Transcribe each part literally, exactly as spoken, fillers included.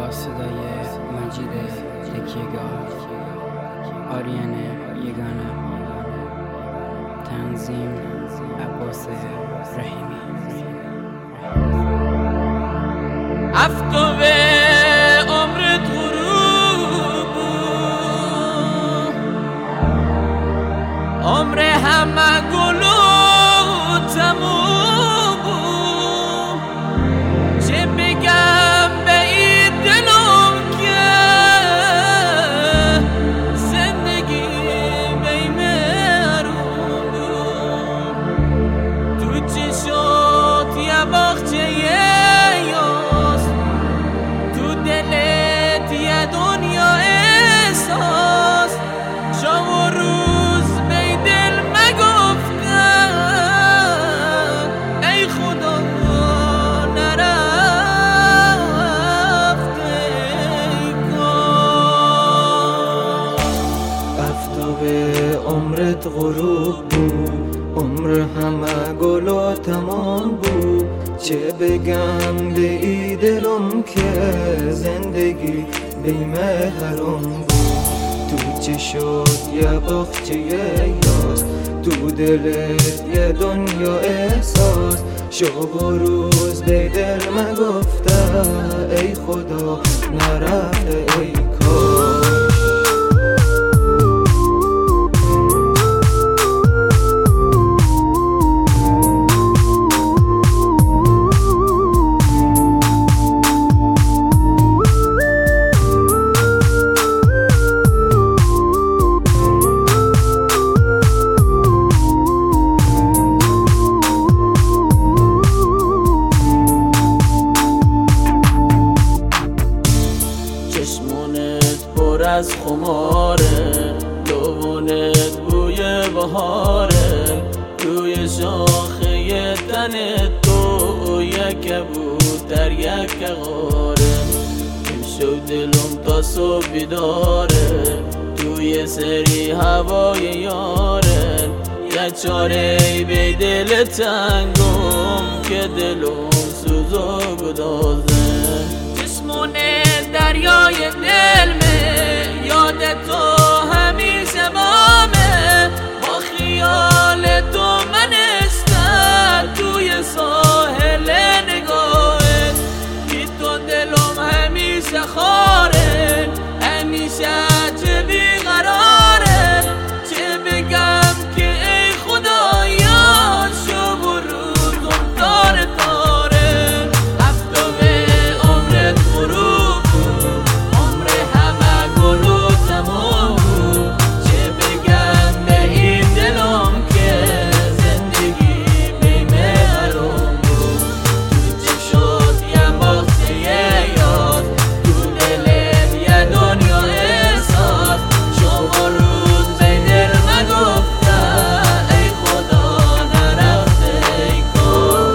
با صدای مجید تکیهگاه، آریان یگانه، تنظیم عباس رحیمی. افتو به عمرت غروب عمر همه گلو تموم چه بگم به این دلم که زندگی بیمهرون تو چشات یه باغچه یاست، تو دلت یه دنیا احساس. شب و روز بی دل مگفتن ای خدا نرفته کار. افتو به عمرت غروب بود، عمر همه گل و تمام بود. چه بگم به ای دلم که زندگی بی‌محرم بود. تو چشات یه باغچه یاست، تو دلت یه دنیا احساس. شب و روز به دل مگفته ای خدا نرفته ای کار. چشمونت پر از خماره، لبونت بوی بهاره. توی شاخه تنت تو یک کبوتر یک غاره. امشب دلم تا صبح بیداره، توی سری هوای یاره. یه چاره بی دل تنگم که دلم سوز و گدازه. چشمونه دریای دلمه، یاد تو همیشه بامه. با خیال تو من استر توی ساحل نگاهت. بی تو دلم همیشه خاره، همیشه چه بیقراره. چه بگم که ای خدایا شب و روزم تاره تاره. افتو به عمرت غروب عمر همه گلو تمام. چه بگم به این دلم که زندگی بی‌محرم بود. تو چشات یه باغچه یاست، تو دلت یه دنیا احساس. شب و روز به دل مگفته ای خدا نرفته ای کار.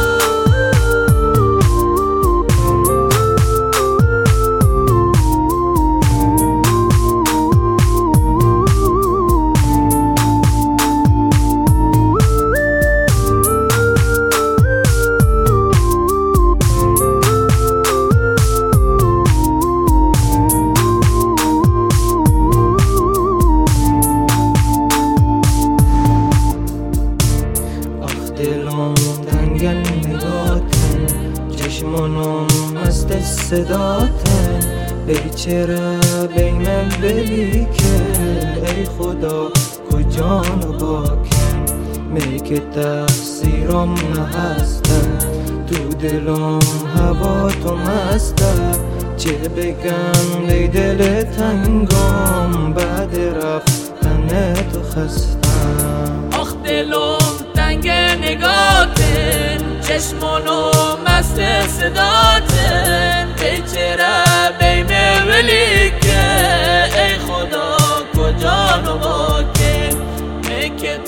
آخ دلم تنگن نگاتن، چشمانم مست صداتن. ای چرا بی من بلی که ای خدا کجان باکن. می که تقصیرم نهسته، تو دلم هوا تو مسته. چه بگم ای دل تنگم بعد رفتن تو خستم. آخ دلم تنگ نگاتن، چشمانو مست صداتن. ای چرا بیمه ولی که ای خدا کجا نباکن. می که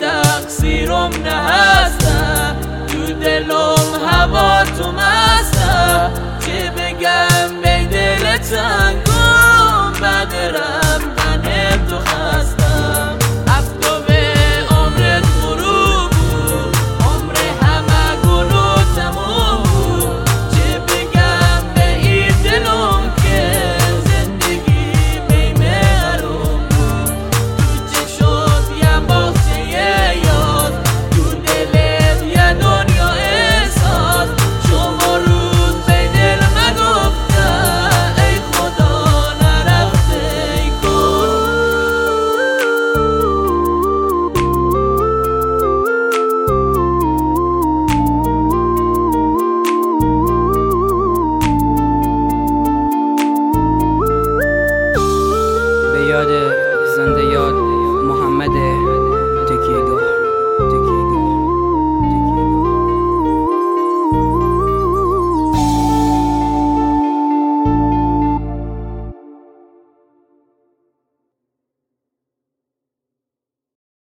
تقصیرم نهسته، تو دلم هوا تو مسته.